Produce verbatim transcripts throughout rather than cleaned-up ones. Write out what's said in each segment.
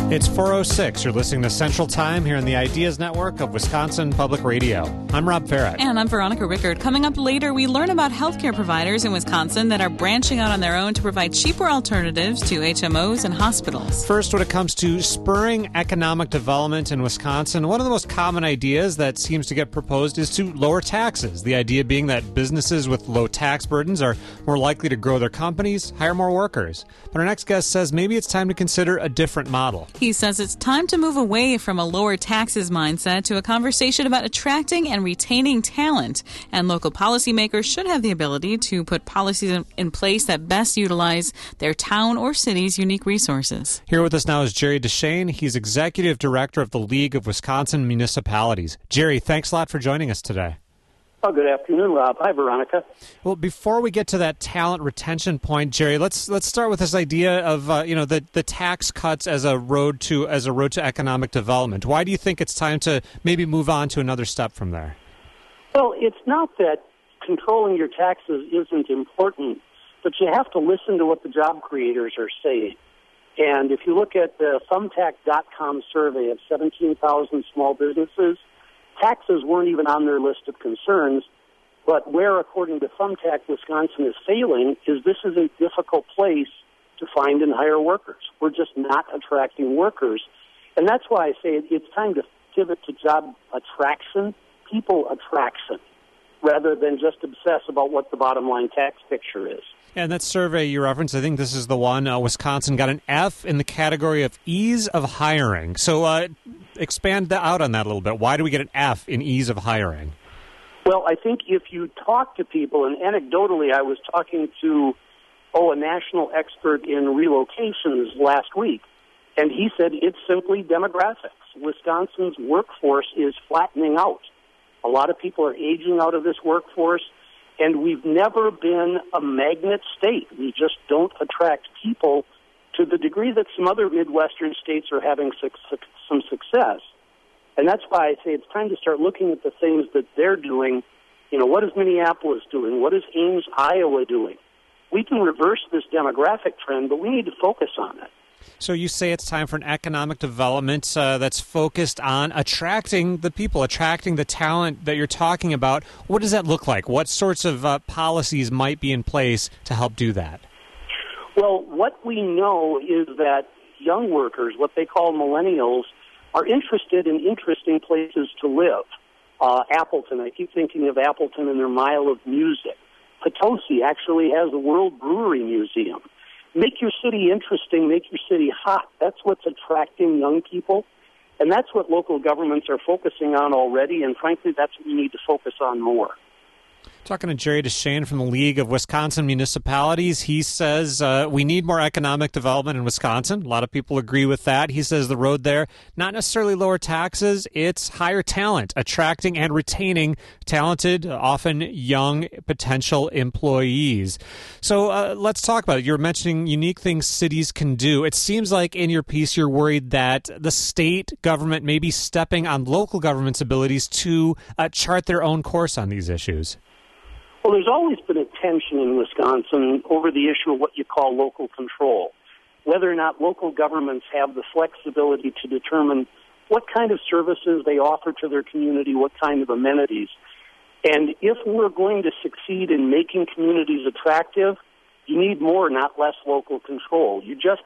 It's four oh six. You're listening to Central Time here on the Ideas Network of Wisconsin Public Radio. I'm Rob Farrett. And I'm Veronica Rickard. Coming up later, we learn about healthcare providers in Wisconsin that are branching out on their own to provide cheaper alternatives to H M Os and hospitals. First, when it comes to spurring economic development in Wisconsin, one of the most common ideas that seems to get proposed is to lower taxes. The idea being that businesses with low tax burdens are more likely to grow their companies, hire more workers. But our next guest says maybe it's time to consider a different model. He says it's time to move away from a lower taxes mindset to a conversation about attracting and retaining talent. And local policymakers should have the ability to put policies in place that best utilize their town or city's unique resources. Here with us now is Jerry DeShane. He's Executive Director of the League of Wisconsin Municipalities. Jerry, thanks a lot for joining us today. Oh, good afternoon, Rob. Hi, Veronica. Well, before we get to that talent retention point, Jerry, let's let's start with this idea of uh, you know the the tax cuts as a road to as a road to economic development. Why do you think it's time to maybe move on to another step from there? Well, it's not that controlling your taxes isn't important, but you have to listen to what the job creators are saying. And if you look at the thumbtack dot com survey of seventeen thousand small businesses, taxes weren't even on their list of concerns, but where, according to Thumbtack, Wisconsin is failing is this is a difficult place to find and hire workers. We're just not attracting workers. And that's why I say it's time to pivot to job attraction, people attraction, rather than just obsess about what the bottom line tax picture is. And that survey you referenced, I think this is the one, uh, Wisconsin got an F in the category of ease of hiring. So uh, expand that out on that a little bit. Why do we get an F in ease of hiring? Well, I think if you talk to people, and anecdotally I was talking to, oh, a national expert in relocations last week, and he said it's simply demographics. Wisconsin's workforce is flattening out. A lot of people are aging out of this workforce. And we've never been a magnet state. We just don't attract people to the degree that some other Midwestern states are having su- su- some success. And that's why I say it's time to start looking at the things that they're doing. You know, what is Minneapolis doing? What is Ames, Iowa doing? We can reverse this demographic trend, but we need to focus on it. So you say it's time for an economic development uh, that's focused on attracting the people, attracting the talent that you're talking about. What does that look like? What sorts of uh, policies might be in place to help do that? Well, what we know is that young workers, what they call millennials, are interested in interesting places to live. Uh, Appleton, I keep thinking of Appleton and their Mile of Music. Potosi actually has a World Brewery Museum. Make your city interesting, make your city hot. That's what's attracting young people. And that's what local governments are focusing on already. And frankly, that's what we need to focus on more. Talking to Jerry DeShane from the League of Wisconsin Municipalities, he says uh, we need more economic development in Wisconsin. A lot of people agree with that. He says the road there, not necessarily lower taxes, it's higher talent, attracting and retaining talented, often young potential employees. So uh, let's talk about it. You're mentioning unique things cities can do. It seems like in your piece you're worried that the state government may be stepping on local government's abilities to uh, chart their own course on these issues. Well, there's always been a tension in Wisconsin over the issue of what you call local control, whether or not local governments have the flexibility to determine what kind of services they offer to their community, what kind of amenities. And if we're going to succeed in making communities attractive, you need more, not less local control. You just,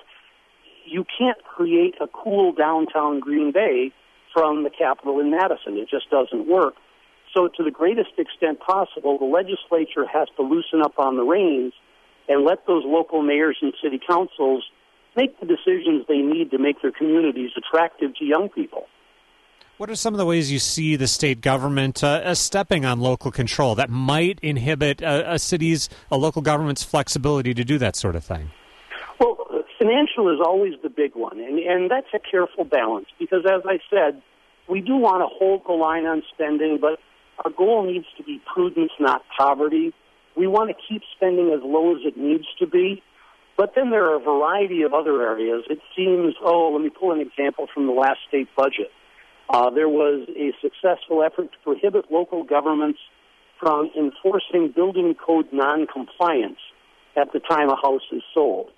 you can't create a cool downtown Green Bay from the Capitol in Madison. It just doesn't work. So to the greatest extent possible, the legislature has to loosen up on the reins and let those local mayors and city councils make the decisions they need to make their communities attractive to young people. What are some of the ways you see the state government uh, stepping on local control that might inhibit a, a city's, a local government's flexibility to do that sort of thing? Well, financial is always the big one, and, and that's a careful balance because, as I said, we do want to hold the line on spending, but our goal needs to be prudence, not poverty. We want to keep spending as low as it needs to be. But then there are a variety of other areas. It seems, oh, let me pull an example from the last state budget. Uh, there was a successful effort to prohibit local governments from enforcing building code noncompliance at the time a house is sold.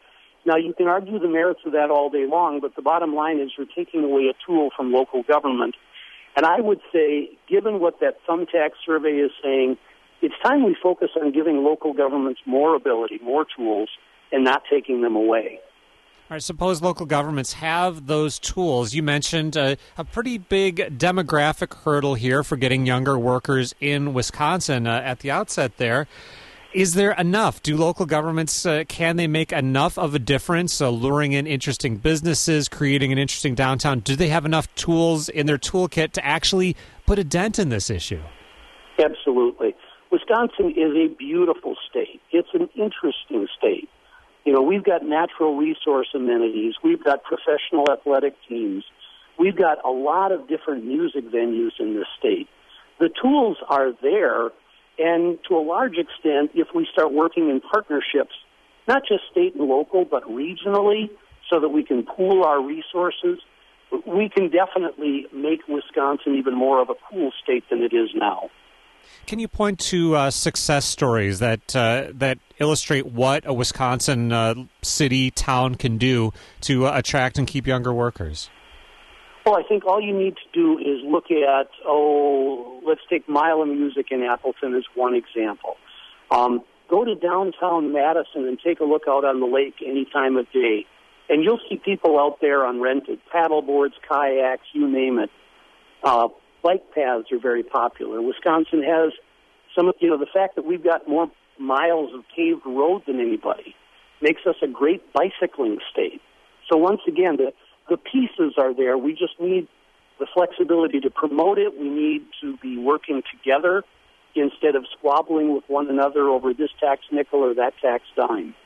Now, you can argue the merits of that all day long, but the bottom line is you're taking away a tool from local government. And I would say, given what that Thumbtack survey is saying, it's time we focus on giving local governments more ability, more tools, and not taking them away. All right, suppose local governments have those tools. You mentioned uh, a pretty big demographic hurdle here for getting younger workers in Wisconsin uh, at the outset there. Is there enough? Do local governments, uh, can they make enough of a difference, uh, luring in interesting businesses, creating an interesting downtown? Do they have enough tools in their toolkit to actually put a dent in this issue? Absolutely. Wisconsin is a beautiful state. It's an interesting state. You know, we've got natural resource amenities. We've got professional athletic teams. We've got a lot of different music venues in this state. The tools are there. And to a large extent, if we start working in partnerships, not just state and local, but regionally, so that we can pool our resources, we can definitely make Wisconsin even more of a cool state than it is now. Can you point to uh, success stories that uh, that illustrate what a Wisconsin uh, city, town can do to uh, attract and keep younger workers? Well, I think all you need to do is look at, oh, let's take Mile of Music in Appleton as one example. Um, go to downtown Madison and take a look out on the lake any time of day, and you'll see people out there on rented paddle boards, kayaks, you name it. Uh, bike paths are very popular. Wisconsin has some of, you know, the fact that we've got more miles of paved road than anybody makes us a great bicycling state. So once again, the The pieces are there. We just need the flexibility to promote it. We need to be working together instead of squabbling with one another over this tax nickel or that tax dime.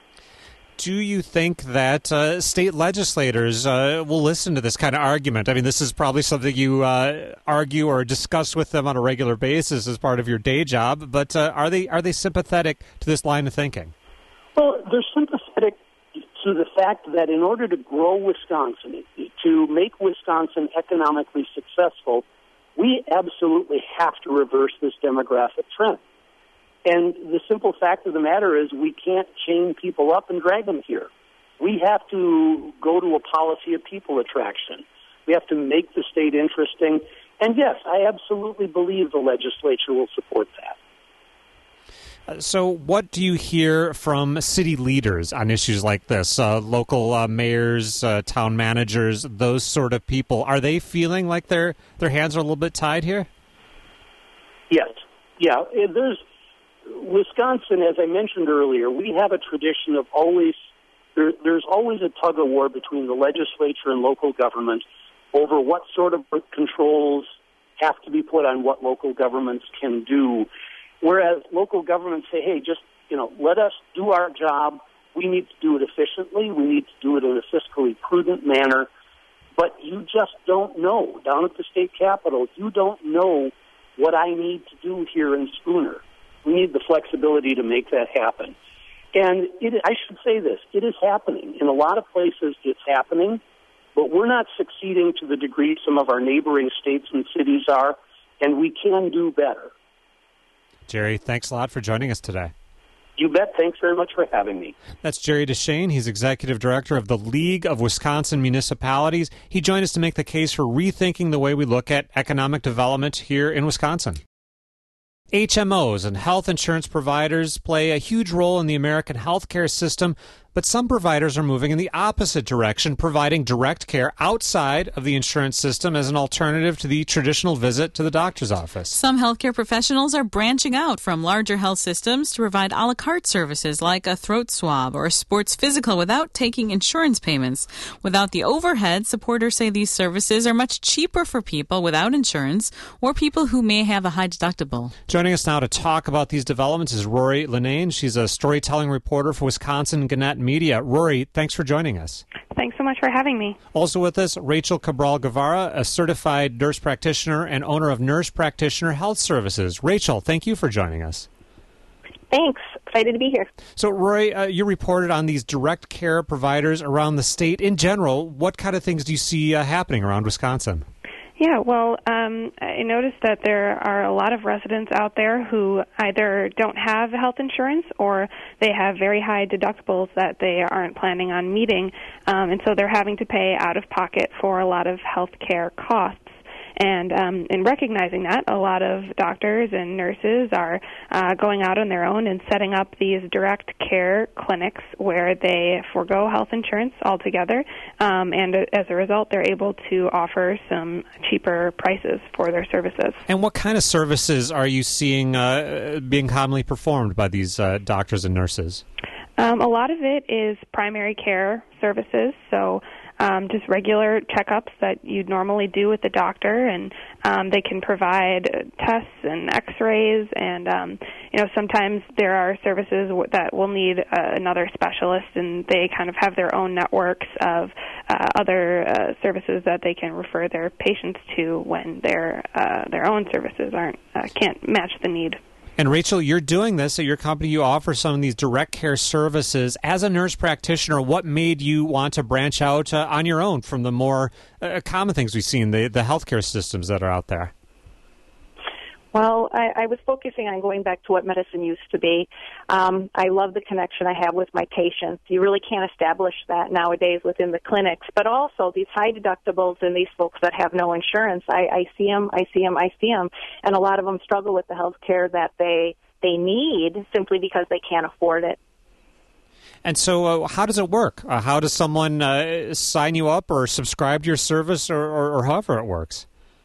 Do you think that uh, state legislators uh, will listen to this kind of argument? I mean, this is probably something you uh, argue or discuss with them on a regular basis as part of your day job, but uh, are they are they sympathetic to this line of thinking? Well, they're sympathetic to the fact that in order to grow Wisconsin, to make Wisconsin economically successful, we absolutely have to reverse this demographic trend. And the simple fact of the matter is we can't chain people up and drag them here. We have to go to a policy of people attraction. We have to make the state interesting. And yes, I absolutely believe the legislature will support that. So what do you hear from city leaders on issues like this? Uh, local uh, mayors, uh, town managers, those sort of people. Are they feeling like their their hands are a little bit tied here? Yes. Yeah. There's Wisconsin, as I mentioned earlier, we have a tradition of always, there, there's always a tug of war between the legislature and local government over what sort of controls have to be put on what local governments can do. Whereas local governments say, hey, just, you know, let us do our job. We need to do it efficiently. We need to do it in a fiscally prudent manner. But you just don't know. Down at the state capitol, you don't know what I need to do here in Spooner. We need the flexibility to make that happen. And it, I should say this, it is happening. In a lot of places, it's happening. But we're not succeeding to the degree some of our neighboring states and cities are. And we can do better. Jerry, thanks a lot for joining us today. You bet. Thanks very much for having me. That's Jerry DeShane. He's Executive Director of the League of Wisconsin Municipalities. He joined us to make the case for rethinking the way we look at economic development here in Wisconsin. H M Os and health insurance providers play a huge role in the American healthcare system, but some providers are moving in the opposite direction, providing direct care outside of the insurance system as an alternative to the traditional visit to the doctor's office. Some healthcare professionals are branching out from larger health systems to provide a la carte services like a throat swab or a sports physical without taking insurance payments. Without the overhead, supporters say these services are much cheaper for people without insurance or people who may have a high deductible. Joining us now to talk about these developments is Rory Linane. She's a storytelling reporter for Wisconsin Gannett Media. Rory, thanks for joining us. Thanks so much for having me. Also with us, Rachel Cabral Guevara, a certified nurse practitioner and owner of Nurse Practitioner Health Services. Rachel, thank you for joining us. Thanks. Excited to be here. So, Rory, uh, you reported on these direct care providers around the state. In general, what kind of things do you see uh, happening around Wisconsin? Yeah, well, um, I noticed that there are a lot of residents out there who either don't have health insurance or they have very high deductibles that they aren't planning on meeting, um, and so they're having to pay out of pocket for a lot of health care costs. And um, in recognizing that, a lot of doctors and nurses are uh, going out on their own and setting up these direct care clinics where they forego health insurance altogether. Um, and as a result, they're able to offer some cheaper prices for their services. And what kind of services are you seeing uh, being commonly performed by these uh, doctors and nurses? Um, a lot of it is primary care services, so um, just regular checkups that you'd normally do with the doctor, and um, they can provide tests and x-rays, and um, you know, sometimes there are services w- that will need uh, another specialist, and they kind of have their own networks of uh, other uh, services that they can refer their patients to when their uh, their own services aren't uh, can't match the need. And Rachel, you're doing this at your company. You offer some of these direct care services. As a nurse practitioner, what made you want to branch out uh, on your own from the more uh, common things we see in the, the healthcare systems that are out there? Well, I, I was focusing on going back to what medicine used to be. Um, I love the connection I have with my patients. You really can't establish that nowadays within the clinics. But also these high deductibles and these folks that have no insurance, I, I see them, I see them, I see them. And a lot of them struggle with the health care that they, they need simply because they can't afford it. And so uh, how does it work? Uh, how does someone uh, sign you up or subscribe to your service or, or, or however it works?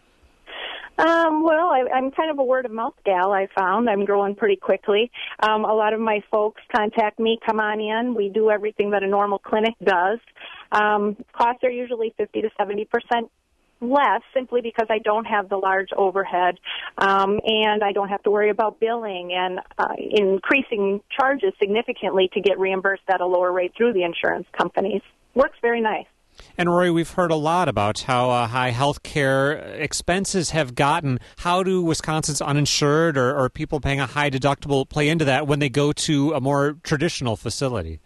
Um, well, I, I'm kind of a word-of-mouth gal, I found. I'm growing pretty quickly. Um, a lot of my folks contact me, come on in. We do everything that a normal clinic does. Um, costs are usually fifty to seventy percent less simply because I don't have the large overhead, um, and I don't have to worry about billing and uh, increasing charges significantly to get reimbursed at a lower rate through the insurance companies. Works very nice. And Rory, we've heard a lot about how uh, high health care expenses have gotten. How do Wisconsin's uninsured or, or people paying a high deductible play into that when they go to a more traditional facility?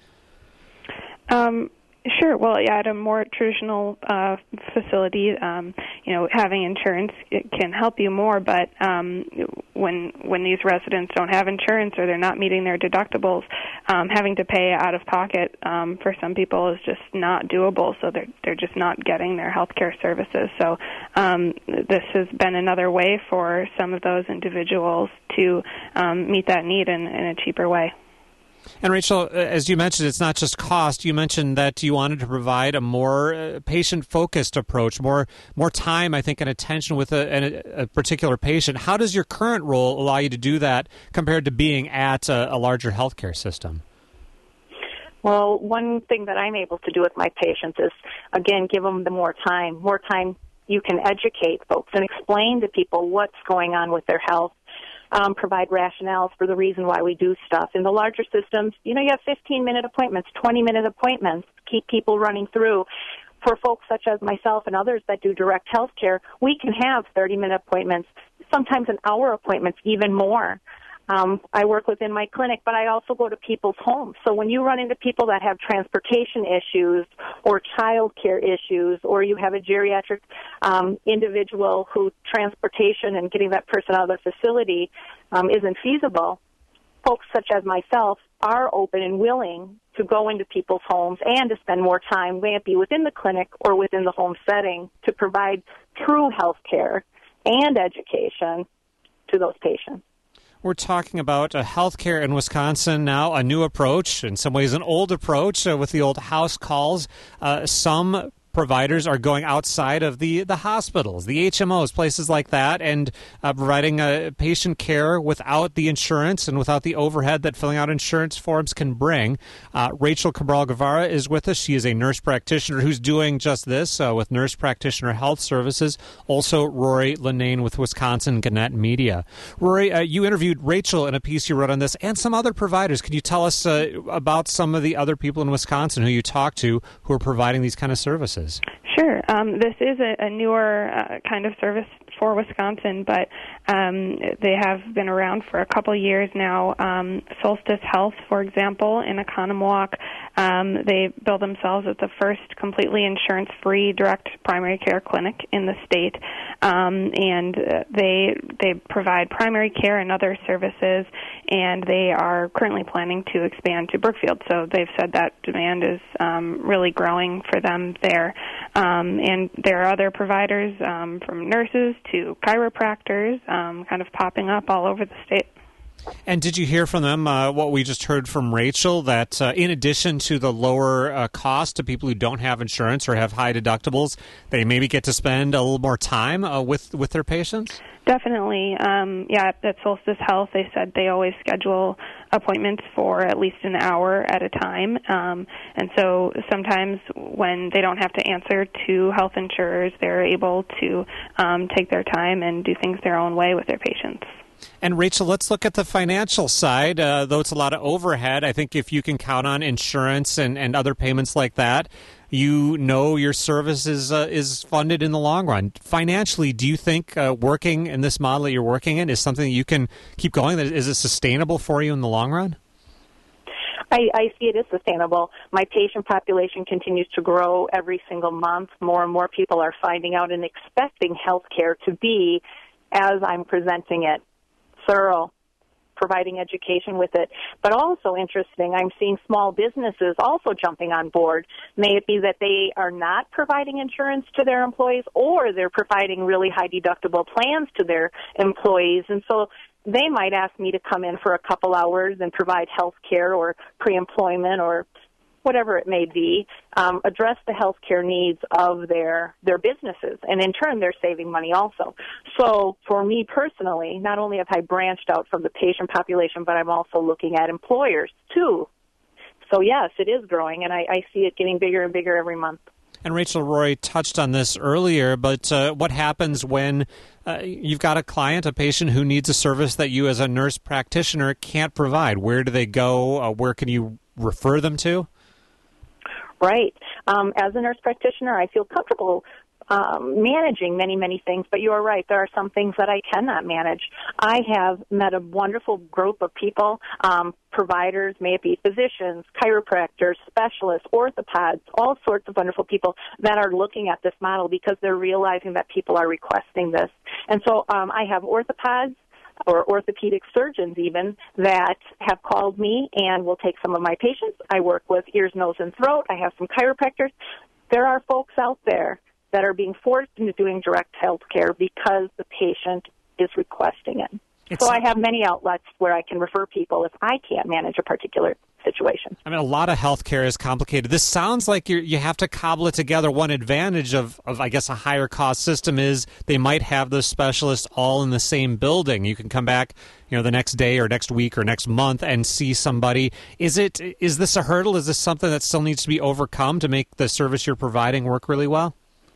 Um, sure. Well, yeah, at a more traditional uh, facility, um, you know, having insurance it can help you more. But um, when when these residents don't have insurance or they're not meeting their deductibles, um, having to pay out of pocket um, for some people is just not doable. So they're they're just not getting their health care services. So um, this has been another way for some of those individuals to um, meet that need in, in a cheaper way. And Rachel, as you mentioned, it's not just cost. You mentioned that you wanted to provide a more uh, patient-focused approach, more more time, I think, and attention with a, a, a particular patient. How does your current role allow you to do that compared to being at a, a larger healthcare system? Well, one thing that I'm able to do with my patients is, again, give them the more time. More time you can educate folks and explain to people what's going on with their health. Um, provide rationales for the reason why we do stuff. In the larger systems, you know, you have fifteen-minute appointments, twenty-minute appointments, keep people running through. For folks such as myself and others that do direct health care, we can have thirty-minute appointments, sometimes an hour appointments, even more. Um, I work within my clinic, but I also go to people's homes. So when you run into people that have transportation issues or child care issues, or you have a geriatric um, individual who transportation and getting that person out of the facility um, isn't feasible, folks such as myself are open and willing to go into people's homes and to spend more time, may it be within the clinic or within the home setting, to provide true health care and education to those patients. We're talking about uh, healthcare in Wisconsin now, a new approach, in some ways an old approach uh, with the old house calls. Uh, some providers are going outside of the, the hospitals, the H M Os, places like that, and uh, providing uh, patient care without the insurance and without the overhead that filling out insurance forms can bring. Uh, Rachel Cabral Guevara is with us. She is a nurse practitioner who's doing just this uh, with Nurse Practitioner Health Services. Also, Rory Linnane with Wisconsin Gannett Media. Rory, uh, you interviewed Rachel in a piece you wrote on this and some other providers. Can you tell us uh, about some of the other people in Wisconsin who you talked to who are providing these kind of services? Sure. Um, this is a, a newer uh, kind of service for Wisconsin, but um, they have been around for a couple years now. Um, Solstice Health, for example, in Oconomowoc, um, they bill themselves as the first completely insurance-free direct primary care clinic in the state, um, and uh, they they provide primary care and other services, and they are currently planning to expand to Brookfield. So they've said that demand is um, really growing for them there. Um, and there are other providers, um, from nurses to chiropractors, um, kind of popping up all over the state. And did you hear from them uh, what we just heard from Rachel, that uh, in addition to the lower uh, cost to people who don't have insurance or have high deductibles, they maybe get to spend a little more time uh, with, with their patients? Definitely. Um, yeah, at Solstice Health, they said they always schedule appointments for at least an hour at a time. Um, and so sometimes when they don't have to answer to health insurers, they're able to um, take their time and do things their own way with their patients. And Rachel, let's look at the financial side. Uh, though it's a lot of overhead, I think if you can count on insurance and, and other payments like that, you know your service is, uh, is funded in the long run. Financially, do you think uh, working in this model that you're working in is something that you can keep going? Is it sustainable for you in the long run? I, I see it as sustainable. My patient population continues to grow every single month. More and more people are finding out and expecting health care to be, as I'm presenting it, thorough, providing education with it. But also interesting, I'm seeing small businesses also jumping on board. May it be that they are not providing insurance to their employees, or they're providing really high deductible plans to their employees. And so they might ask me to come in for a couple hours and provide health care or pre-employment or whatever it may be, um, address the health care needs of their their businesses. And in turn, they're saving money also. So for me personally, not only have I branched out from the patient population, but I'm also looking at employers too. So yes, it is growing, and I, I see it getting bigger and bigger every month. And Rachel, Rory touched on this earlier, but uh, what happens when uh, you've got a client, a patient who needs a service that you as a nurse practitioner can't provide? Where do they go? Uh, where can you refer them to? Right. Um, as a nurse practitioner, I feel comfortable um, managing many, many things, but you are right. There are some things that I cannot manage. I have met a wonderful group of people, um, providers, may it be physicians, chiropractors, specialists, orthopods, all sorts of wonderful people that are looking at this model because they're realizing that people are requesting this. And so um, I have orthopods, or orthopedic surgeons even, that have called me and will take some of my patients. I work with ears, nose, and throat. I have some chiropractors. There are folks out there that are being forced into doing direct health care because the patient is requesting it. It's, so I have many outlets where I can refer people if I can't manage a particular situation. I mean, a lot of healthcare is complicated. This sounds like you you have to cobble it together. One advantage of, of, I guess, a higher cost system is they might have the specialists all in the same building. You can come back, you know, the next day or next week or next month and see somebody. Is it is this a hurdle? Is this something that still needs to be overcome to make the service you're providing work really well?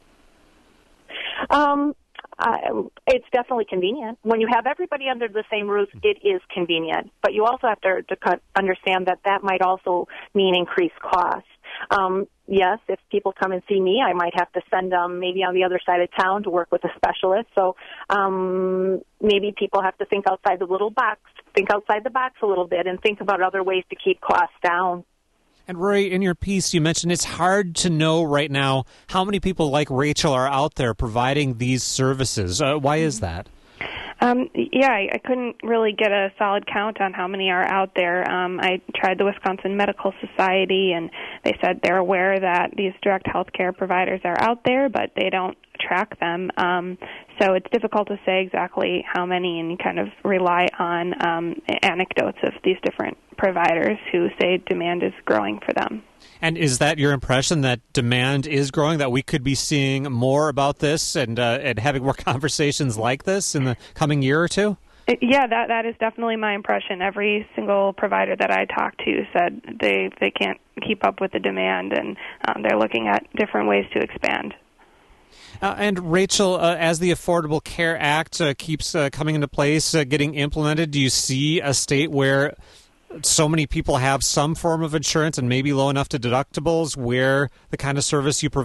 Um. Uh, it's definitely convenient. When you have everybody under the same roof, it is convenient. But you also have to, to understand that that might also mean increased costs. Um, yes, if people come and see me, I might have to send them maybe on the other side of town to work with a specialist. So um, maybe people have to think outside the little box, think outside the box a little bit and think about other ways to keep costs down. And Rory, in your piece, you mentioned it's hard to know right now how many people like Rachel are out there providing these services. Uh, why is that? Um, yeah, I, I couldn't really get a solid count on how many are out there. Um, I tried the Wisconsin Medical Society, and they said they're aware that these direct health care providers are out there, but they don't track them. Um, so it's difficult to say exactly how many, and you kind of rely on um, anecdotes of these different providers who say demand is growing for them. And is that your impression, that demand is growing, that we could be seeing more about this and uh, and having more conversations like this in the coming year or two? Yeah, that that is definitely my impression. Every single provider that I talked to said they, they can't keep up with the demand, and um, they're looking at different ways to expand. Uh, and Rachel, uh, as the Affordable Care Act uh, keeps uh, coming into place, uh, getting implemented, do you see a state where so many people have some form of insurance and maybe low enough to deductibles where the kind of service you provide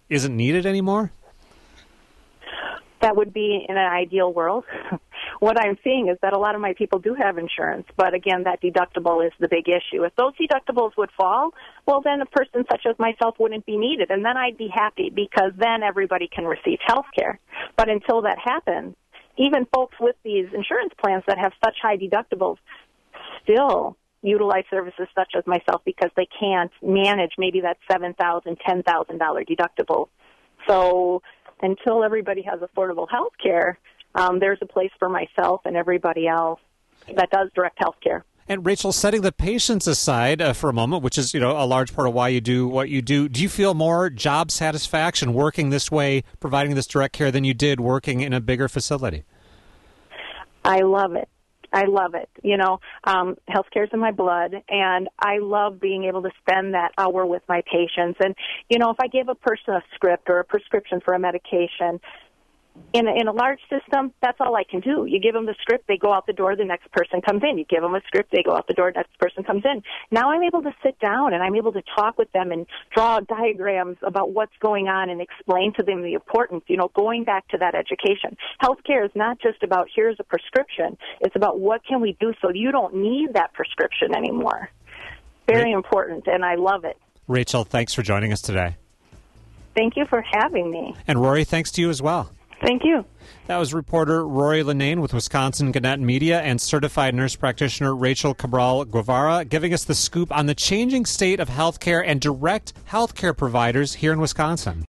isn't needed anymore? That would be in an ideal world. What I'm seeing is that a lot of my people do have insurance, but again, that deductible is the big issue. If those deductibles would fall, well, then a person such as myself wouldn't be needed, and then I'd be happy because then everybody can receive health care. But until that happens, even folks with these insurance plans that have such high deductibles still utilize services such as myself because they can't manage maybe that seven thousand dollars, ten thousand dollars deductible. So until everybody has affordable health care, um, there's a place for myself and everybody else that does direct health care. And Rachel, setting the patients aside uh, for a moment, which is, you know, a large part of why you do what you do, do you feel more job satisfaction working this way, providing this direct care, than you did working in a bigger facility? I love it. I love it. You know, um, healthcare's in my blood, and I love being able to spend that hour with my patients. And, you know, if I give a person a script or a prescription for a medication, in a, in a large system, that's all I can do. You give them the script, they go out the door, the next person comes in. You give them a script, they go out the door, the next person comes in. Now I'm able to sit down and I'm able to talk with them and draw diagrams about what's going on and explain to them the importance, you know, going back to that education. Healthcare is not just about here's a prescription. It's about what can we do so you don't need that prescription anymore. Very Ra- important, and I love it. Rachel, thanks for joining us today. Thank you for having me. And Rory, thanks to you as well. Thank you. That was reporter Rory Linnane with Wisconsin Gannett Media and certified nurse practitioner Rachel Cabral Guevara giving us the scoop on the changing state of healthcare and direct healthcare providers here in Wisconsin.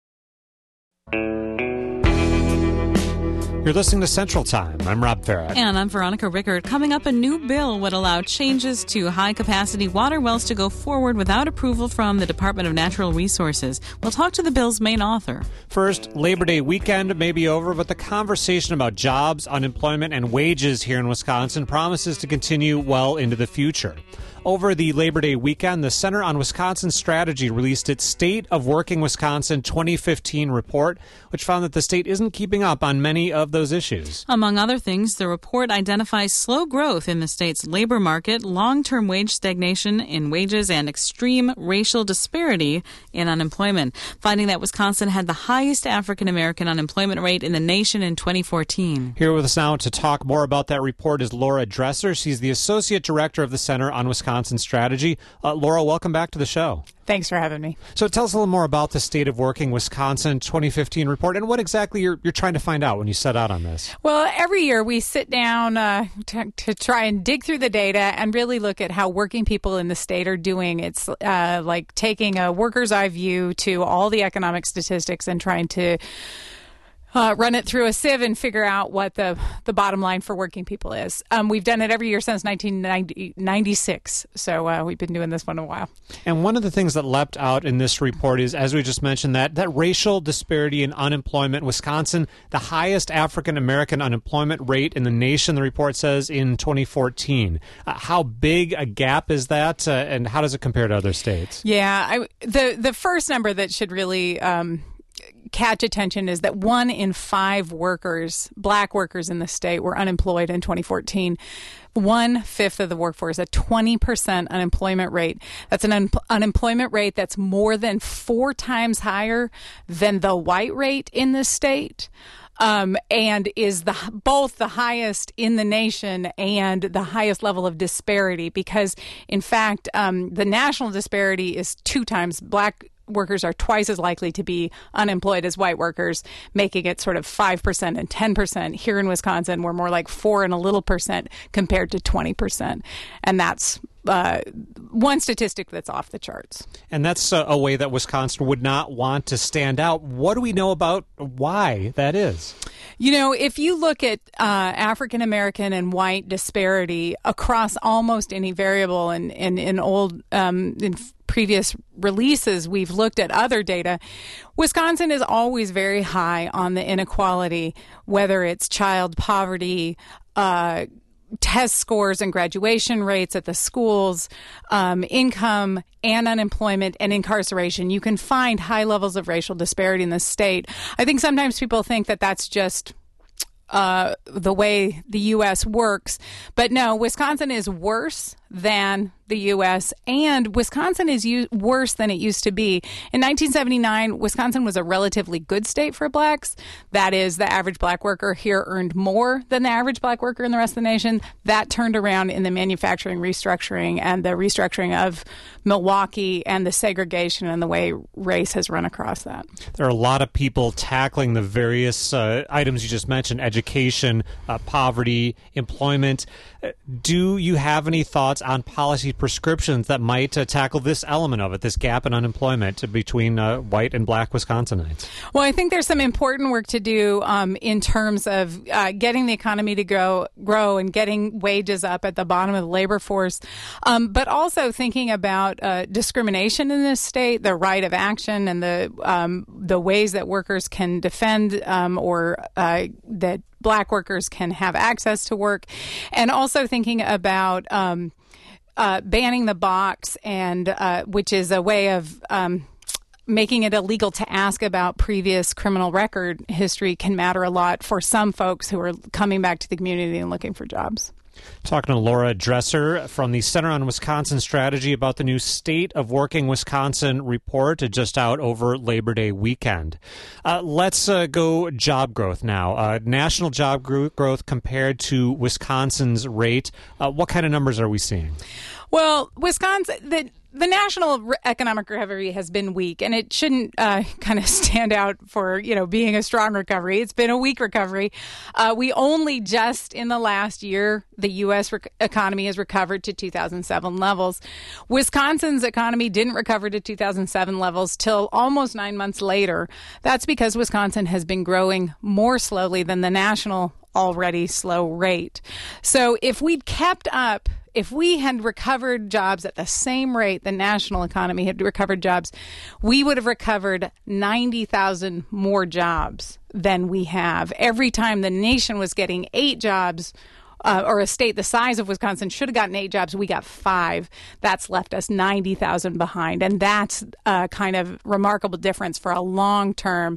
You're listening to Central Time. I'm Rob Farrett. And I'm Veronica Rickard. Coming up, a new bill would allow changes to high-capacity water wells to go forward without approval from the Department of Natural Resources. We'll talk to the bill's main author. First, Labor Day weekend may be over, but the conversation about jobs, unemployment, and wages here in Wisconsin promises to continue well into the future. Over the Labor Day weekend, the Center on Wisconsin Strategy released its State of Working Wisconsin twenty fifteen report, which found that the state isn't keeping up on many of those issues. Among other things, the report identifies slow growth in the state's labor market, long-term wage stagnation in wages, and extreme racial disparity in unemployment, finding that Wisconsin had the highest African-American unemployment rate in the nation in twenty fourteen. Here with us now to talk more about that report is Laura Dresser. She's the Associate Director of the Center on Wisconsin Strategy. Uh, Laura, welcome back to the show. Thanks for having me. So tell us a little more about the State of Working Wisconsin twenty fifteen report and what exactly you're, you're trying to find out when you set out on this. Well, every year we sit down uh, to, to try and dig through the data and really look at how working people in the state are doing. It's uh, like taking a worker's eye view to all the economic statistics and trying to Uh, run it through a sieve and figure out what the, the bottom line for working people is. Um, we've done it every year since nineteen ninety-six, so uh, we've been doing this one a while. And one of the things that leapt out in this report is, as we just mentioned, that, that racial disparity in unemployment. Wisconsin, the highest African-American unemployment rate in the nation, the report says, in twenty fourteen. Uh, how big a gap is that, uh, and how does it compare to other states? Yeah, I, the, the first number that should really Um, catch attention is that one in five workers, black workers in the state, were unemployed in twenty fourteen. One fifth of the workforce, a twenty percent unemployment rate. That's an un- unemployment rate that's more than four times higher than the white rate in the state. Um, and is the both the highest in the nation and the highest level of disparity because, in fact, um, the national disparity is two times. Black workers are twice as likely to be unemployed as white workers, making it sort of five percent and ten percent. Here in Wisconsin, we're more like four and a little percent compared to twenty percent. And that's uh, one statistic that's off the charts. And that's a, a way that Wisconsin would not want to stand out. What do we know about why that is? You know, if you look at uh, African American and white disparity across almost any variable, and in, in, in old um, in previous releases, we've looked at other data. Wisconsin is always very high on the inequality, whether it's child poverty, uh, test scores and graduation rates at the schools, um, income and unemployment and incarceration. You can find high levels of racial disparity in the state. I think sometimes people think that that's just uh, the way the U S works. But no, Wisconsin is worse than the U S, and Wisconsin is u- worse than it used to be. In nineteen seventy-nine, Wisconsin was a relatively good state for blacks. That is, the average black worker here earned more than the average black worker in the rest of the nation. That turned around in the manufacturing restructuring and the restructuring of Milwaukee and the segregation and the way race has run across that. There are a lot of people tackling the various uh, items you just mentioned: education, uh, poverty, employment. Uh, do you have any thoughts on policy prescriptions that might uh, tackle this element of it, this gap in unemployment between uh, white and black Wisconsinites? Well, I think there's some important work to do um, in terms of uh, getting the economy to grow, grow and getting wages up at the bottom of the labor force, um, but also thinking about uh, discrimination in this state, the right of action, and the um, the ways that workers can defend um, or uh, that black workers can have access to work, and also thinking about um, uh, banning the box, and uh, which is a way of um, making it illegal to ask about previous criminal record history can matter a lot for some folks who are coming back to the community and looking for jobs. Talking to Laura Dresser from the Center on Wisconsin Strategy about the new State of Working Wisconsin report just out over Labor Day weekend. Uh, let's uh, go job growth now. Uh, national job gro- growth compared to Wisconsin's rate. Uh, what kind of numbers are we seeing? Well, Wisconsin, the the national re- economic recovery has been weak, and it shouldn't uh, kind of stand out for, you know, being a strong recovery. It's been a weak recovery. Uh, we only just in the last year, the U S rec- economy has recovered to two thousand seven levels. Wisconsin's economy didn't recover to two thousand seven levels till almost nine months later. That's because Wisconsin has been growing more slowly than the national already slow rate. So if we'd kept up, if we had recovered jobs at the same rate the national economy had recovered jobs, we would have recovered ninety thousand more jobs than we have. Every time the nation was getting eight jobs, uh, or a state the size of Wisconsin should have gotten eight jobs, we got five. That's left us ninety thousand behind. And that's a kind of remarkable difference for a long-term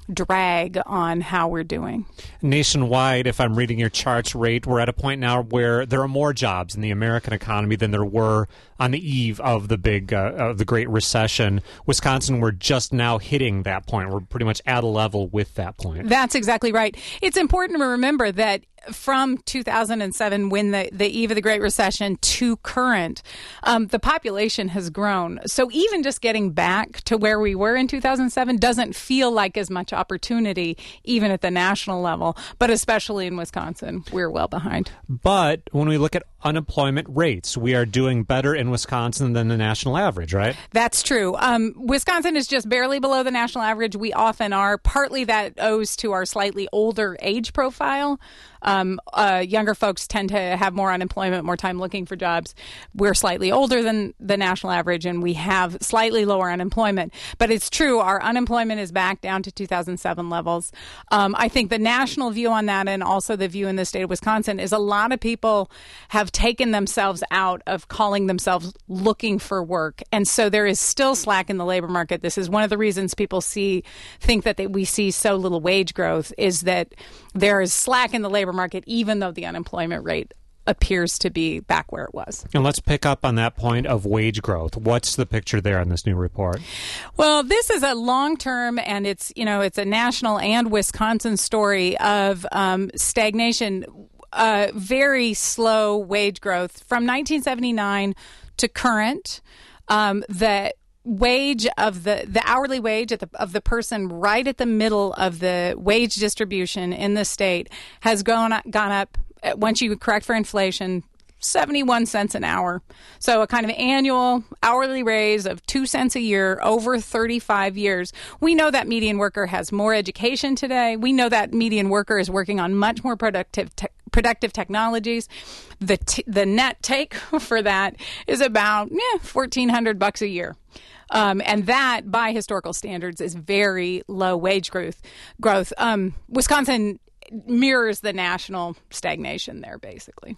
drag on how we're doing. Nationwide, if I'm reading your charts rate, we're at a point now where there are more jobs in the American economy than there were on the eve of the big uh, of the Great Recession. Wisconsin, we're just now hitting that point. We're pretty much at a level with that point. That's exactly right. It's important to remember that from two thousand seven, when the, the eve of the Great Recession, to current, um, the population has grown. So even just getting back to where we were in two thousand seven doesn't feel like as much opportunity, even at the national level, but especially in Wisconsin, we're well behind. But when we look at unemployment rates, we are doing better in Wisconsin than the national average, right? That's true. Um, Wisconsin is just barely below the national average. We often are. Partly that owes to our slightly older age profile. Um, uh, younger folks tend to have more unemployment, more time looking for jobs. We're slightly older than the national average, and we have slightly lower unemployment. But it's true, our unemployment is back down to two thousand seven levels. Um, I think the national view on that, and also the view in the state of Wisconsin, is a lot of people have taken themselves out of calling themselves looking for work. And so there is still slack in the labor market. This is one of the reasons people see think that they, we see so little wage growth, is that there is slack in the labor market, even though the unemployment rate appears to be back where it was. And let's pick up on that point of wage growth. What's the picture there in this new report? Well, this is a long-term, and it's, you know, it's a national and Wisconsin story of um, stagnation, uh, very slow wage growth from nineteen seventy-nine to current. Um, that wage of the the hourly wage at the, of the person right at the middle of the wage distribution in the state has gone gone up, once you correct for inflation, seventy-one cents an hour. So a kind of annual hourly raise of two cents a year over thirty-five years. We know that median worker has more education today. We know that median worker is working on much more productive te- productive technologies. The t- the net take for that is about eh, fourteen hundred bucks a year. Um, and that, by historical standards, is very low wage growth. Growth. Um, Wisconsin mirrors the national stagnation there, basically.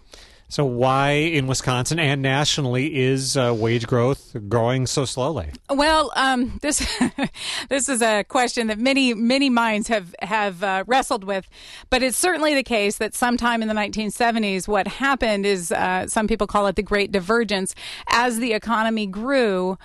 So why in Wisconsin and nationally is uh, wage growth growing so slowly? Well, um, this this is a question that many many minds have have uh, wrestled with, but it's certainly the case that sometime in the nineteen seventies, what happened is uh, some people call it the Great Divergence. As the economy grew,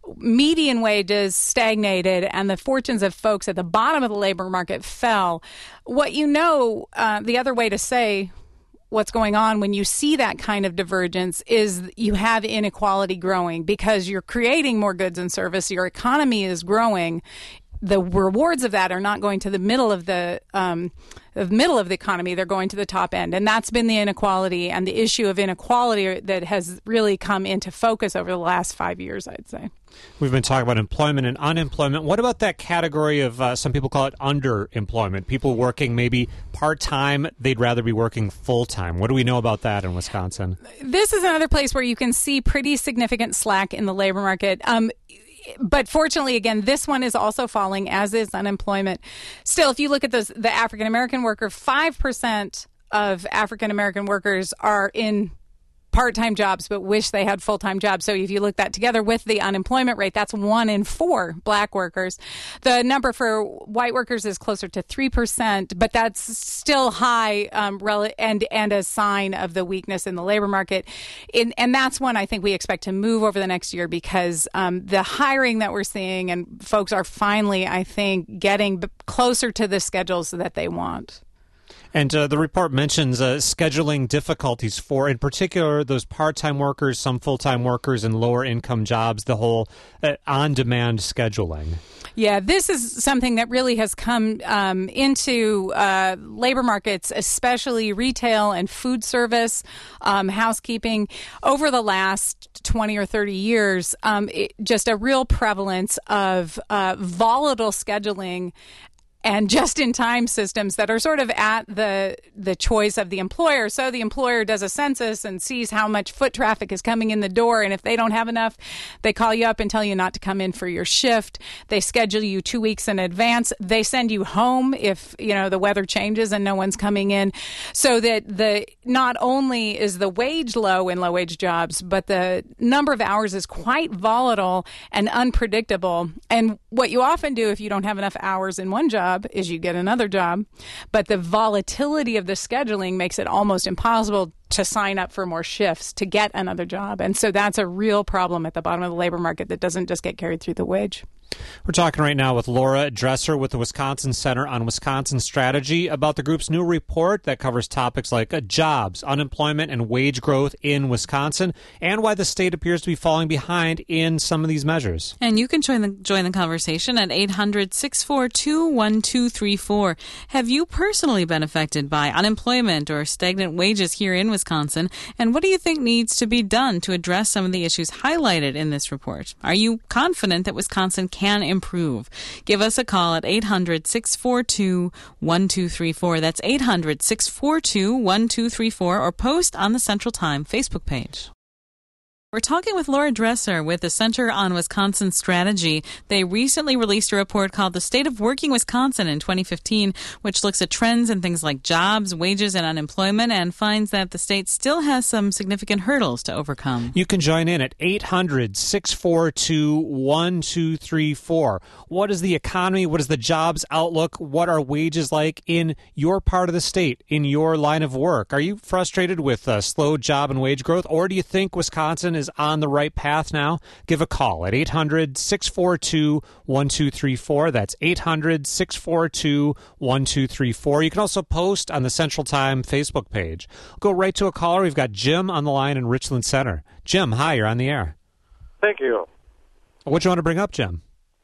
median wages stagnated and the fortunes of folks at the bottom of the labor market fell. What you know, uh, the other way to say what's going on when you see that kind of divergence is you have inequality growing because you're creating more goods and service. Your economy is growing. The rewards of that are not going to the middle of the um, the middle of the economy. They're going to the top end. And that's been the inequality and the issue of inequality that has really come into focus over the last five years, I'd say. We've been talking about employment and unemployment. What about that category of, uh, some people call it underemployment, people working maybe part-time, they'd rather be working full-time. What do we know about that in Wisconsin? This is another place where you can see pretty significant slack in the labor market. Um, But fortunately, again, this one is also falling, as is unemployment. Still, if you look at those, the African-American worker, five percent of African-American workers are in part-time jobs but wish they had full-time jobs. So if you look that together with the unemployment rate, that's one in four black workers. The number for white workers is closer to three percent, but that's still high um, rel- and and a sign of the weakness in the labor market. In, and that's one I think we expect to move over the next year because um, the hiring that we're seeing and folks are finally, I think, getting b- closer to the schedules that they want. And uh, the report mentions uh, scheduling difficulties for, in particular, those part-time workers, some full-time workers in lower-income jobs, the whole uh, on-demand scheduling. Yeah, this is something that really has come um, into uh, labor markets, especially retail and food service, um, housekeeping, over the last twenty or thirty years, um, it, just a real prevalence of uh, volatile scheduling and just-in-time systems that are sort of at the the choice of the employer. So the employer does a census and sees how much foot traffic is coming in the door, and if they don't have enough, they call you up and tell you not to come in for your shift. They schedule you two weeks in advance. They send you home if, you know, the weather changes and no one's coming in. So that the not only is the wage low in low-wage jobs, but the number of hours is quite volatile and unpredictable. And what you often do if you don't have enough hours in one job is you get another job, but the volatility of the scheduling makes it almost impossible to sign up for more shifts to get another job. And so that's a real problem at the bottom of the labor market that doesn't just get carried through the wage. We're talking right now with Laura Dresser with the Wisconsin Center on Wisconsin Strategy about the group's new report that covers topics like uh, jobs, unemployment, and wage growth in Wisconsin, and why the state appears to be falling behind in some of these measures. And you can join the join the conversation at eight hundred, six four two, one two three four. Have you personally been affected by unemployment or stagnant wages here in Wisconsin? And what do you think needs to be done to address some of the issues highlighted in this report? Are you confident that Wisconsin can can improve? Give us a call at eight hundred, six four two, one two three four. That's eight hundred, six four two, one two three four, or post on the Central Time Facebook page. We're talking with Laura Dresser with the Center on Wisconsin Strategy. They recently released a report called The State of Working Wisconsin in twenty fifteen, which looks at trends in things like jobs, wages, and unemployment, and finds that the state still has some significant hurdles to overcome. You can join in at eight hundred, six four two, one two three four. What is the economy? What is the jobs outlook? What are wages like in your part of the state, in your line of work? Are you frustrated with uh, slow job and wage growth, or do you think Wisconsin is on the right path now? Give a call at eight hundred, six four two, one two three four. That's eight hundred, six four two, one two three four. You can also post on the Central Time Facebook page. Go right to a caller. We've got Jim on the line in Richland Center. Jim, hi, you're on the air. Thank you. What do you want to bring up, Jim?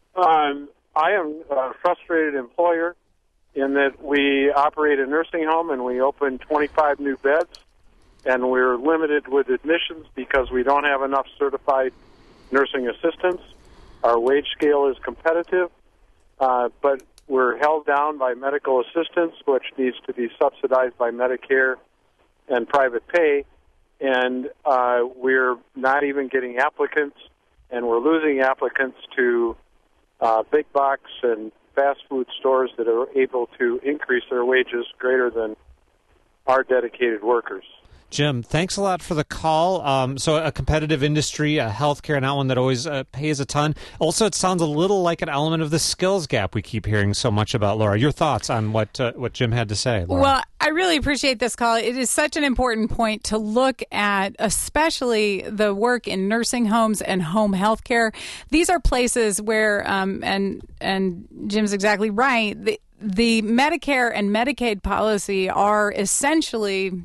Um, I am a frustrated employer in that we operate a nursing home and we open twenty-five new beds, and we're limited with admissions because we don't have enough certified nursing assistants. Our wage scale is competitive, uh, but we're held down by medical assistance, which needs to be subsidized by Medicare and private pay, and uh, we're not even getting applicants, and we're losing applicants to uh, big box and fast food stores that are able to increase their wages greater than our dedicated workers. Jim, thanks a lot for the call. Um, so a competitive industry, a healthcare, not one that always uh, pays a ton. Also, it sounds a little like an element of the skills gap we keep hearing so much about. Laura, your thoughts on what uh, what Jim had to say, Laura? Well, I really appreciate this call. It is such an important point to look at, especially the work in nursing homes and home health care. These are places where, um, and and Jim's exactly right, the, the Medicare and Medicaid policy are essentially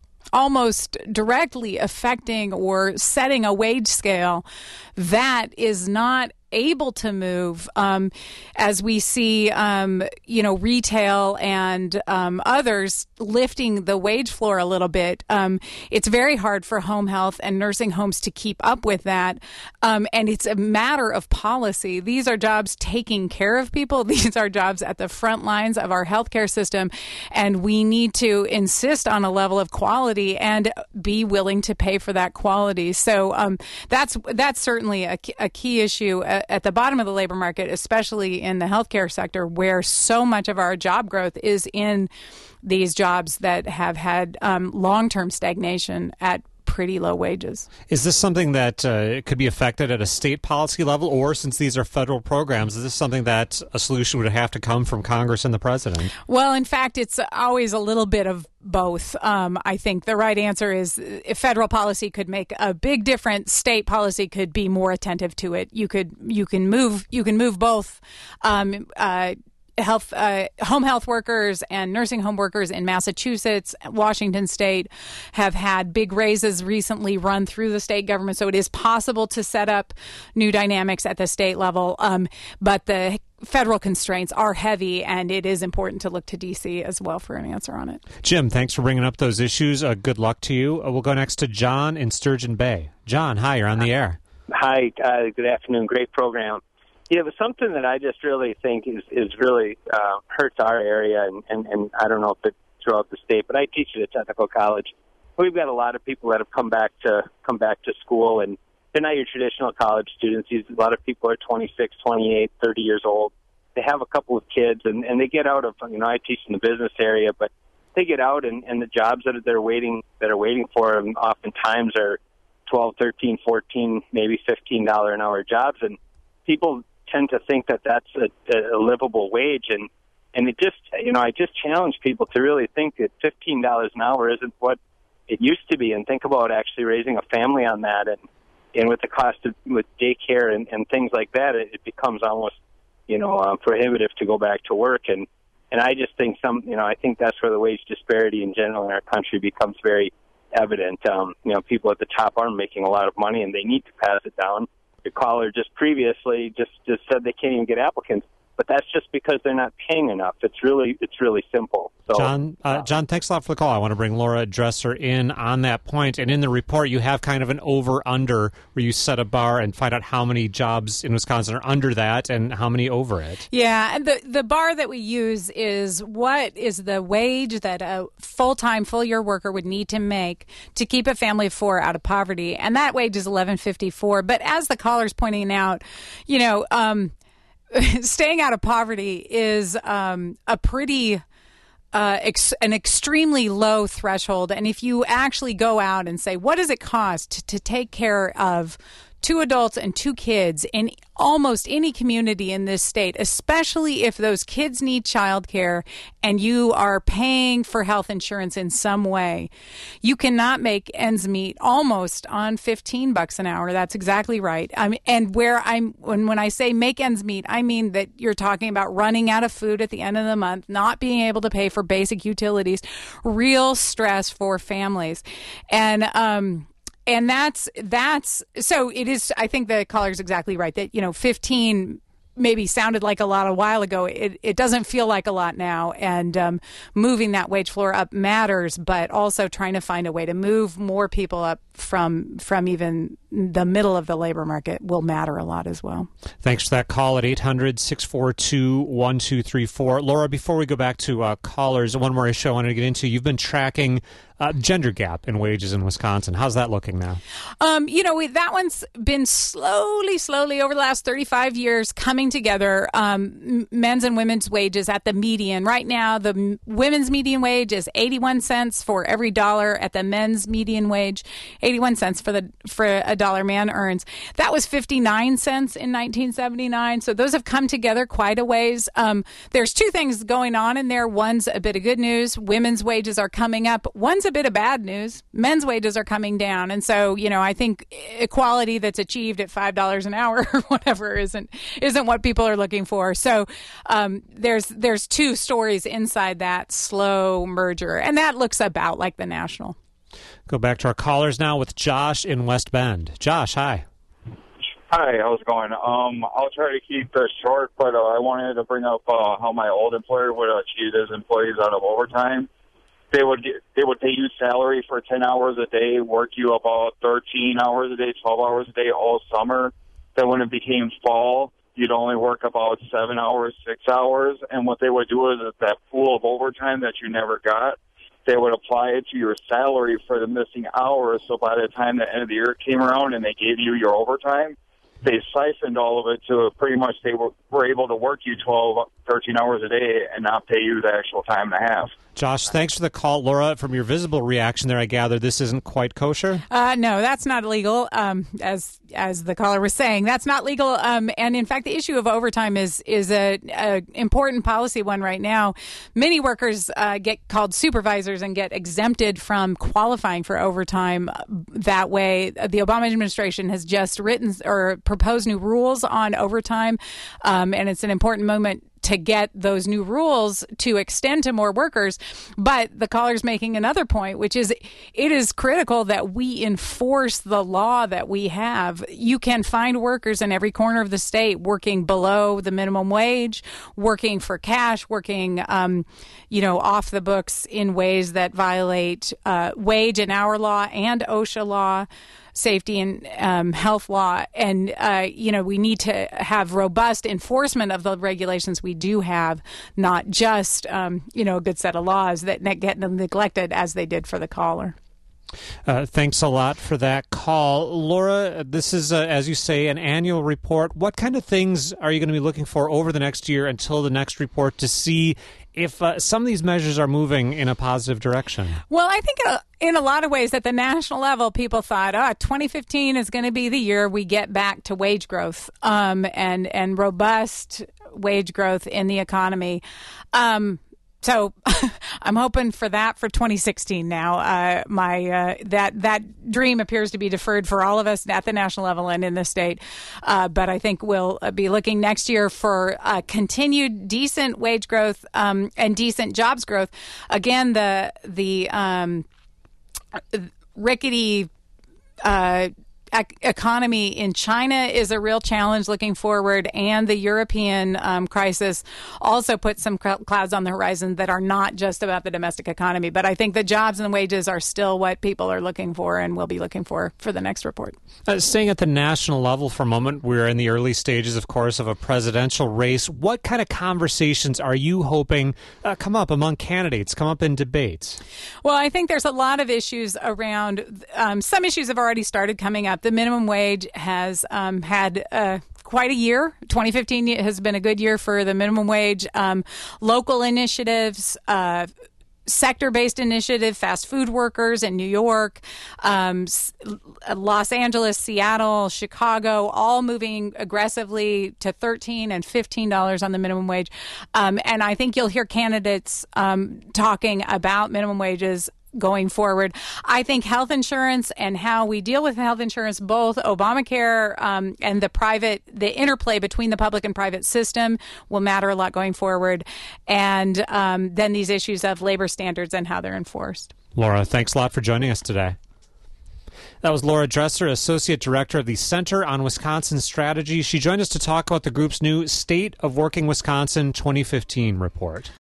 almost directly affecting or setting a wage scale that is not able to move, um, as we see, um, you know, retail and um, others lifting the wage floor a little bit. Um, it's very hard for home health and nursing homes to keep up with that. Um, and it's a matter of policy. These are jobs taking care of people. These are jobs at the front lines of our healthcare system. And we need to insist on a level of quality and be willing to pay for that quality. So um, that's that's certainly a, a key issue at the bottom of the labor market, especially in the healthcare sector, where so much of our job growth is in these jobs that have had um, long-term stagnation at pretty low wages. Is this something that uh, could be affected at a state policy level, or since these are federal programs, is this something that a solution would have to come from Congress and the president? Well, in fact, it's always a little bit of both. Um, I think the right answer is if federal policy could make a big difference, state policy could be more attentive to it. You could you can move you can move both. Um, uh, Health, uh, home health workers and nursing home workers in Massachusetts, Washington State have had big raises recently run through the state government. So it is possible to set up new dynamics at the state level. Um, but the federal constraints are heavy, and it is important to look to D C as well for an answer on it. Jim, thanks for bringing up those issues. Uh, good luck to you. Uh, we'll go next to John in Sturgeon Bay. John, hi, you're on the air. Hi, uh, good afternoon. Great program. Yeah, but something that I just really think is, is really uh, hurts our area, and, and, and I don't know if it's throughout the state, but I teach at a technical college. We've got a lot of people that have come back to come back to school, and they're not your traditional college students. These, a lot of people are twenty-six, twenty-eight, thirty years old. They have a couple of kids, and, and they get out of, you know, I teach in the business area, but they get out, and, and the jobs that they're waiting that are waiting for them oftentimes are twelve, thirteen, fourteen, maybe fifteen dollars an hour jobs, and people tend to think that that's a, a livable wage, and and it just, you know, I just challenge people to really think that fifteen dollars an hour isn't what it used to be, and think about actually raising a family on that, and and with the cost of with daycare and, and things like that, it, it becomes almost, you know, uh, prohibitive to go back to work, and and I just think some, you know, I think that's where the wage disparity in general in our country becomes very evident. Um, you know, people at the top aren't making a lot of money, and they need to pass it down. The caller just previously just, just said they can't even get applicants, but that's just because they're not paying enough. It's really it's really simple. So, John, uh, John, thanks a lot for the call. I want to bring Laura Dresser in on that point. And in the report, you have kind of an over-under where you set a bar and find out how many jobs in Wisconsin are under that and how many over it. Yeah, and the, the bar that we use is what is the wage that a full-time, full-year worker would need to make to keep a family of four out of poverty. And that wage is eleven fifty-four. But as the caller's pointing out, you know, um, staying out of poverty is um, a pretty uh, ex- an extremely low threshold. And if you actually go out and say, what does it cost to, to take care of two adults and two kids in almost any community in this state, especially if those kids need childcare and you are paying for health insurance in some way, you cannot make ends meet almost on fifteen bucks an hour. That's exactly right. I mean, and where I'm when when I say make ends meet, I mean that you're talking about running out of food at the end of the month, not being able to pay for basic utilities, real stress for families, and um. And that's that's so it is. I think the caller's exactly right that, you know, fifteen maybe sounded like a lot a while ago. It it doesn't feel like a lot now. And um, moving that wage floor up matters, but also trying to find a way to move more people up from from even the middle of the labor market will matter a lot as well. Thanks for that call at eight hundred, six four two, one two three four. Laura, before we go back to uh, callers, one more issue I wanted to get into. You've been tracking uh, gender gap in wages in Wisconsin. How's that looking now? Um, you know, that one's been slowly, slowly over the last thirty-five years coming putting together um, men's and women's wages at the median. Right now, the m- women's median wage is eighty-one cents for every dollar. At the men's median wage, eighty-one cents for the for a dollar man earns. That was fifty-nine cents in nineteen seventy-nine. So those have come together quite a ways. Um, there's two things going on in there. One's a bit of good news. Women's wages are coming up. One's a bit of bad news. Men's wages are coming down. And so, you know, I think equality that's achieved at five dollars an hour or whatever isn't isn't what people are looking for. So um, there's there's two stories inside that slow merger, and that looks about like the national. Go back to our callers now with Josh in West Bend. Josh, hi. Hi, how's it going? Um, I'll try to keep this short, but uh, I wanted to bring up uh, how my old employer would uh, cheat his employees out of overtime. They would get, they would pay you salary for ten hours a day, work you about thirteen hours a day, twelve hours a day all summer. Then when it became fall, you'd only work about seven hours, six hours. And what they would do is that pool of overtime that you never got, they would apply it to your salary for the missing hours. So by the time the end of the year came around and they gave you your overtime, they siphoned all of it to pretty much they were, were able to work you twelve, thirteen hours a day and not pay you the actual time and a half. Josh, thanks for the call. Laura, from your visible reaction there, I gather this isn't quite kosher? Uh, no, that's not legal. Um, as as the caller was saying, that's not legal. Um, and in fact, the issue of overtime is is a, a important policy one right now. Many workers uh, get called supervisors and get exempted from qualifying for overtime that way. The Obama administration has just written or proposed new rules on overtime, um, and it's an important moment to get those new rules to extend to more workers. But the caller's making another point, which is it is critical that we enforce the law that we have. You can find workers in every corner of the state working below the minimum wage, working for cash, working, um, you know, off the books in ways that violate uh, wage and hour law and OSHA law, safety and um, health law. And, uh, you know, we need to have robust enforcement of the regulations we do have, not just, um, you know, a good set of laws that get neglected as they did for the caller. Uh, thanks a lot for that call. Laura, this is, uh, as you say, an annual report. What kind of things are you going to be looking for over the next year until the next report to see if uh, some of these measures are moving in a positive direction? Well, I think uh, in a lot of ways at the national level, people thought, oh, twenty fifteen is going to be the year we get back to wage growth um, and, and robust wage growth in the economy. Um So I'm hoping for that for twenty sixteen now. Uh, my uh, that that dream appears to be deferred for all of us at the national level and in the state. Uh, but I think we'll be looking next year for uh, continued decent wage growth um, and decent jobs growth. Again, the the um, rickety Uh, economy in China is a real challenge looking forward, and the European um, crisis also puts some clouds on the horizon that are not just about the domestic economy. But I think the jobs and wages are still what people are looking for and will be looking for for the next report. Uh, staying at the national level for a moment, we're in the early stages, of course, of a presidential race. What kind of conversations are you hoping uh, come up among candidates, come up in debates? Well, I think there's a lot of issues around. Um, some issues have already started coming up. The minimum wage has um, had uh, quite a year. twenty fifteen has been a good year for the minimum wage. Um, local initiatives, uh, sector-based initiative, fast food workers in New York, um, Los Angeles, Seattle, Chicago, all moving aggressively to thirteen and fifteen dollars on the minimum wage. Um, and I think you'll hear candidates um, talking about minimum wages going forward. I think health insurance and how we deal with health insurance, both Obamacare um, and the private, the interplay between the public and private system will matter a lot going forward. And um, then these issues of labor standards and how they're enforced. Laura, thanks a lot for joining us today. That was Laura Dresser, Associate Director of the Center on Wisconsin Strategy. She joined us to talk about the group's new State of Working Wisconsin twenty fifteen report.